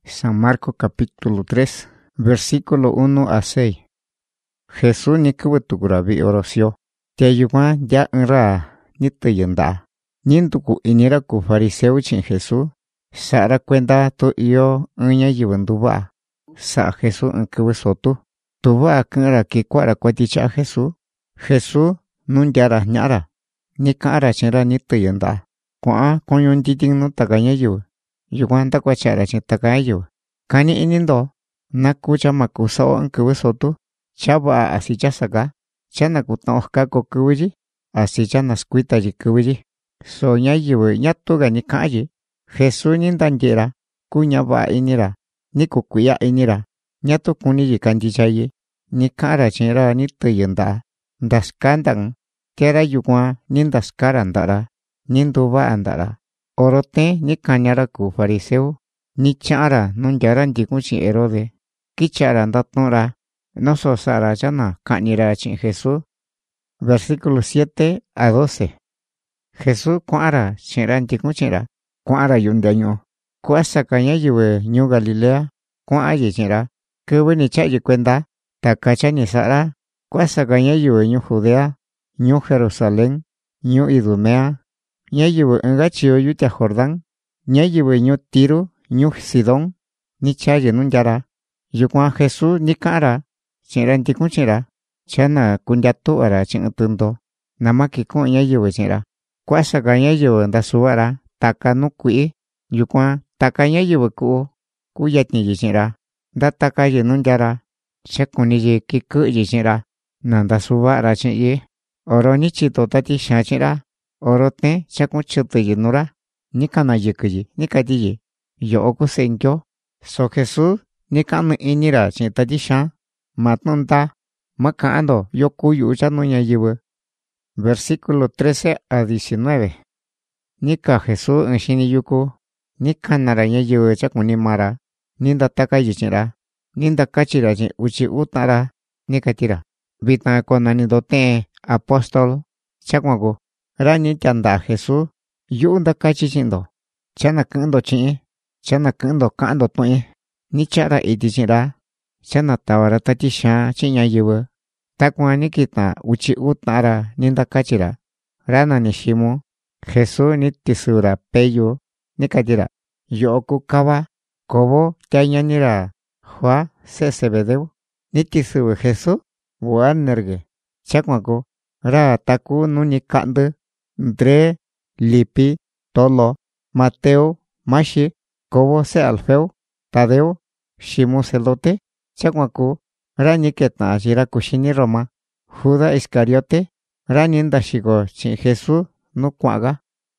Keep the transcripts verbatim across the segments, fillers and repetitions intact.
San Marcos capítulo tres, versículo uno a seis. Jesús ni kubutukurabi orocio. Teyuwa ya nra ni teyenda. Ninduku inira ku fariseo chin Jesús. Sara cuenta to iyo unya yibanduba. Sa Jesús en kubusotu. Tuba kanra ki kwara kwaticha Jesús. Jesús nun yara nyara. Ni kara chinra ni teyenda. Kwa konyon titing no taganya yu. Yuwanta kwa chara chin tagayo. Kani inindo. Nakucha makusao en kubusotu. Chaba así chasaga. Chana kutnohka ko kubuji. Así chanas kuita ji kubuji. So nya yu nyatuga ni kaji. Jesús nindanjera. Kunya ba inira. Ni kukuya inira. Nyatu kuni ji kanjichayi. Ni kara chinra ni teyenda. Daskandang. Kera yukwa nindaskara andara. Ninduba andara. Orote ni kanyara ku fariseo. Ni chara nun yaran dikuchi Herode. Kichara ndatnora. No so sara chana kanira chin Jesús. Versículo siete a doce. Jesús kuara chiran dikuchira. Kuara yundaño. Kuasa kanya yue ñu Galilea. Kuaye chira. Kuwe ni chayi cuenta. Takacha ni sara. Kuasa kanya yue ñu Judea. Ñu Jerusalén. Ñu Idumea. Nya yue engachio yuta Jordán. Nya yue ñu Tiro. Ñu Sidón. Ni chaye nun yara. Yukwa Jesús ni kara. Chiran dikuchira. Chana kunyatu ara chintundo. Namaki kun nya yue chira. Kuasa kanya yue ndasuara. Taka no kui. Yukwa taka nya yue ku. Kuyatni yichira. Da taka ye nun yara. Chakuni ye kiku yichira. Nanda subara chinye. Oro ni chito tati shachira. Oro te chakun chutu yinura. Nikana yikuyi. Nikadiyi. Yo oku senkyo. So Jesús. Nikana inira chin tati shan. Matnunda. Makaando yokuyu chanunya yiwe. Versículo trece a diecinueve. Nika Jesús en shiniyuku. Nika naranya yiwe chakuni mara. Ninda taka yichira. Ninda kachira chin uchi utara. Nikatira. Vita konani dote apóstol. Chakwago. Rani tanda Jesús. Yunda kachichindo. Chana kando chin. Chana kando kando tue. Ni chara iti chira. Chana tawara tati sha chinya yiwe. Takwa ni kita uchi utara ninda kachira. Rana ni shimu. Jesús ni tisura peyo. Nikatira. Yoku kawa. Kobo tayanira. Hua se sebedeu. Ni tisuwe Jesús. Wanerge. Chakwago. Ra taku nuni kande. Dre. Lipi. Tolo. Mateo. Mashi. Kobo se alfeo. Tadeo. Shimu celote. Chakwaku. Rani keta jira kushini Roma. Juda Iscariote. Rani ndashigo chin Jesús no kuaga.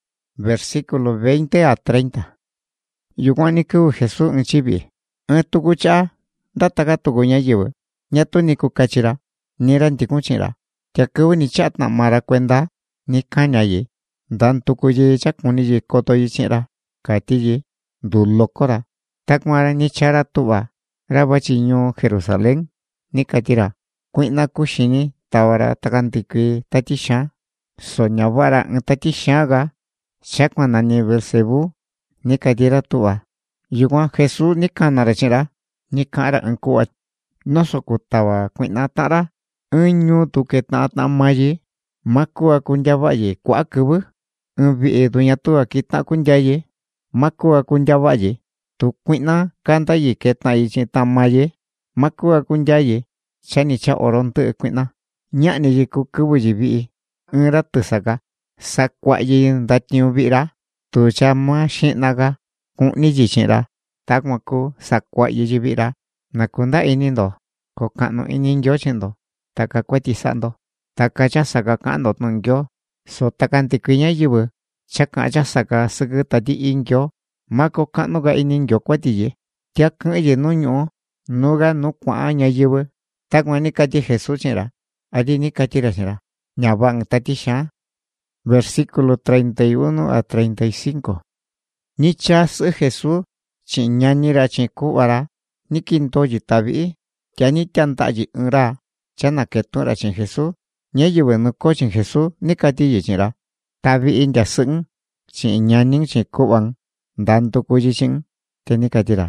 Versículo veinte a treinta. Yuwani ku Jesús en chibi. En tukucha. Dataga tugunya yiwe. Nyatu ni kukachira. Niran tikuchira. Tiakuwe ni chatna mara cuenta. Ni kanyayi. Dan tukuyi chakuni yi koto yichira. Katiyi. Dulokora. Takmara ni chara tuba. Rabachiño Jerusalén. Ni katira. Kuina kushini. Tawara takantikui tatisha. Soñawara en tatishaga. Chakwana ni Belzebu. Ni katira tuba. Yuwa Jesús ni kanarachira. Ni kara en kuat. No sokutawa kuina tara. Unyu tuketa tamayi. Makua kunyabaye kwa kubu. Unvi edunya tua kita kunyaye. Makua kunyabaye. Tu kuina kanta yi ketna yi tamaye. Makua kunyaye. Chani cha oronte kuina. Nyani yi kukubu yibi. Unra tusaga. Sakwa yi ndatnyu vira. Tu chama shinaga. Kuni yi chira. Takmaku sakwa yi yibira. Nakunda inindo. Kokano iningyo chindo. Taka kwetizando. Taka chasaga kando tungyo. So takantikwiña yibu. Chaka chasaga sugu tati ingyo. Mako kano ga iningyo kwetiye. Tia kanye nuño. Nuga nukwa anya yibu. Takwa nikati Jesús chira. Adi nikatira chira. Nyabang tati sha. Versículo treinta y uno a treinta y cinco. Ni chas Jesús. Chiñanira chikuara. Ni kinto yitabi. Tiani tiantayi unra. Chana ketura chin Jesús. Nye yiwe nuko chin Jesús. Nikati yichira. Tabi inja sung. Chin nyaning chin kubang. Dan tuku yichin. Tenikatira.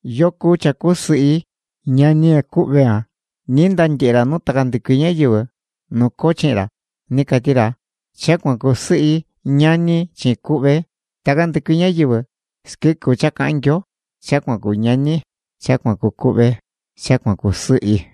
Yoku chaku sui, ñani kubea, nindan yera no tagandikiña yuwa, no cochera, nikatira, chakwan ku sui, ñani chikube, tagandikiña yuwa, skiku chakangyo, chakwan ku ñani, chakwan ku kube, chakwan ku sui.